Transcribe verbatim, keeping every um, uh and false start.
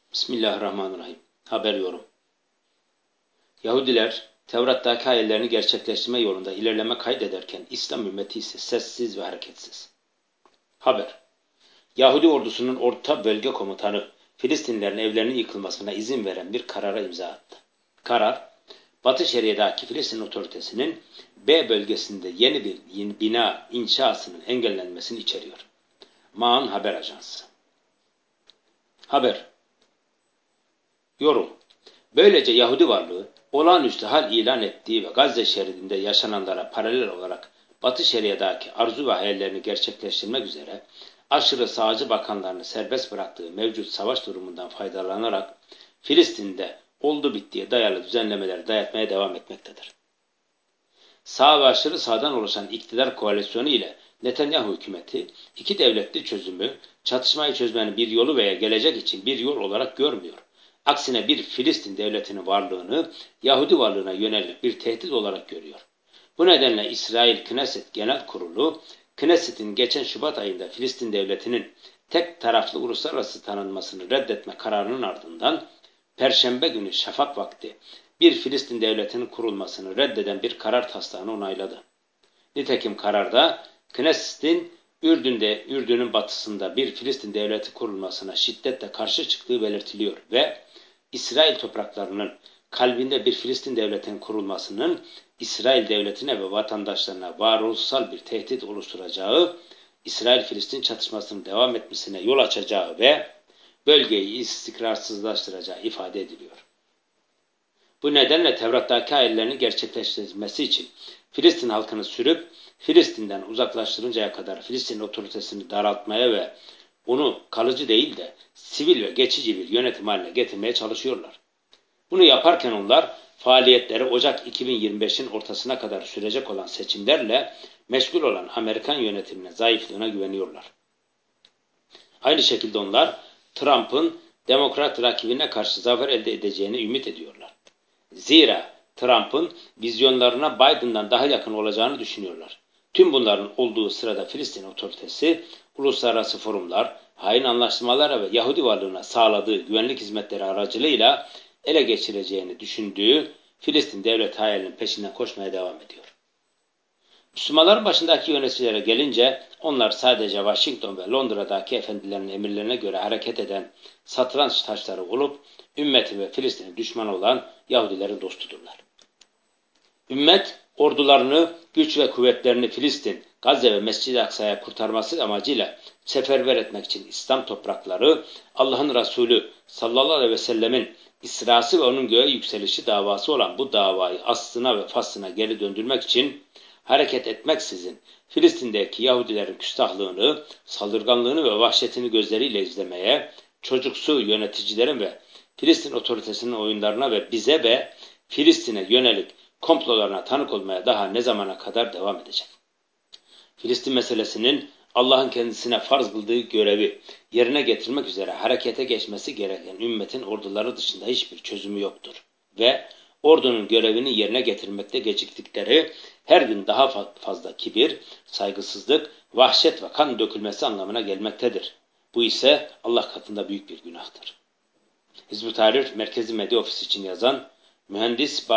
Bismillahirrahmanirrahim. Haber yorum. Yahudiler Tevrat'taki ayetlerini gerçekleştirme yolunda ilerleme kaydederken İslam ümmeti ise sessiz ve hareketsiz. Haber. Yahudi ordusunun orta bölge komutanı Filistinlilerin evlerinin yıkılmasına izin veren bir karara imza attı. Karar, Batı Şeria'daki Filistin otoritesinin B bölgesinde yeni bir bina inşasının engellenmesini içeriyor. Maan Haber Ajansı. Haber. Yorum. Böylece Yahudi varlığı, olağanüstü hal ilan ettiği ve Gazze şeridinde yaşananlara paralel olarak Batı Şeria'daki arzu ve hayallerini gerçekleştirmek üzere aşırı sağcı bakanlarını serbest bıraktığı mevcut savaş durumundan faydalanarak Filistin'de oldu bittiye dayalı düzenlemeler dayatmaya devam etmektedir. Sağ ve aşırı sağdan oluşan iktidar koalisyonu ile Netanyahu hükümeti iki devletli çözümü çatışmayı çözmenin bir yolu veya gelecek için bir yol olarak görmüyor. Aksine bir Filistin devletinin varlığını Yahudi varlığına yönelik bir tehdit olarak görüyor. Bu nedenle İsrail Knesset Genel Kurulu, Knesset'in geçen Şubat ayında Filistin devletinin tek taraflı uluslararası tanınmasını reddetme kararının ardından Perşembe günü şafak vakti bir Filistin devletinin kurulmasını reddeden bir karar taslağını onayladı. Nitekim kararda Knesset'in Ürdün'de, Ürdün'ün batısında bir Filistin devleti kurulmasına şiddetle karşı çıktığı belirtiliyor ve İsrail topraklarının kalbinde bir Filistin devletinin kurulmasının İsrail devletine ve vatandaşlarına varoluşsal bir tehdit oluşturacağı, İsrail-Filistin çatışmasının devam etmesine yol açacağı ve bölgeyi istikrarsızlaştıracağı ifade ediliyor. Bu nedenle Tevrat'taki ayetlerini gerçekleştirilmesi için Filistin halkını sürüp Filistin'den uzaklaştırıncaya kadar Filistin otoritesini daraltmaya ve onu kalıcı değil de sivil ve geçici bir yönetim haline getirmeye çalışıyorlar. Bunu yaparken onlar faaliyetleri Ocak iki bin yirmi beşin ortasına kadar sürecek olan seçimlerle meşgul olan Amerikan yönetimine zayıflığına güveniyorlar. Aynı şekilde onlar Trump'ın Demokrat rakibine karşı zafer elde edeceğini ümit ediyorlar. Zira Trump'ın vizyonlarına Biden'dan daha yakın olacağını düşünüyorlar. Tüm bunların olduğu sırada Filistin otoritesi, uluslararası forumlar, hain anlaşmalara ve Yahudi varlığına sağladığı güvenlik hizmetleri aracılığıyla ele geçireceğini düşündüğü Filistin devlet hayalinin peşinden koşmaya devam ediyor. Müslümanların başındaki yöneticilere gelince onlar sadece Washington ve Londra'daki efendilerin emirlerine göre hareket eden satranç taşları olup ümmeti ve Filistin'e düşman olan Yahudilerin dostudurlar. Ümmet ordularını, güç ve kuvvetlerini Filistin, Gazze ve Mescid-i Aksa'ya kurtarması amacıyla seferber etmek için İslam toprakları, Allah'ın Resulü sallallahu aleyhi ve sellemin İsrası ve onun göğe yükselişi davası olan bu davayı aslına ve faslına geri döndürmek için hareket etmeksizin Filistin'deki Yahudilerin küstahlığını, saldırganlığını ve vahşetini gözleriyle izlemeye, çocuksu yöneticilerin ve Filistin otoritesinin oyunlarına ve bize ve Filistin'e yönelik komplolarına tanık olmaya daha ne zamana kadar devam edecek? Filistin meselesinin Allah'ın kendisine farz kıldığı görevi yerine getirmek üzere harekete geçmesi gereken ümmetin orduları dışında hiçbir çözümü yoktur. Ve ordunun görevini yerine getirmekte geciktikleri her gün daha fazla kibir, saygısızlık, vahşet ve kan dökülmesi anlamına gelmektedir. Bu ise Allah katında büyük bir günahtır. Hizb-ut Tahrir Merkezi Medya Ofisi için yazan mühendis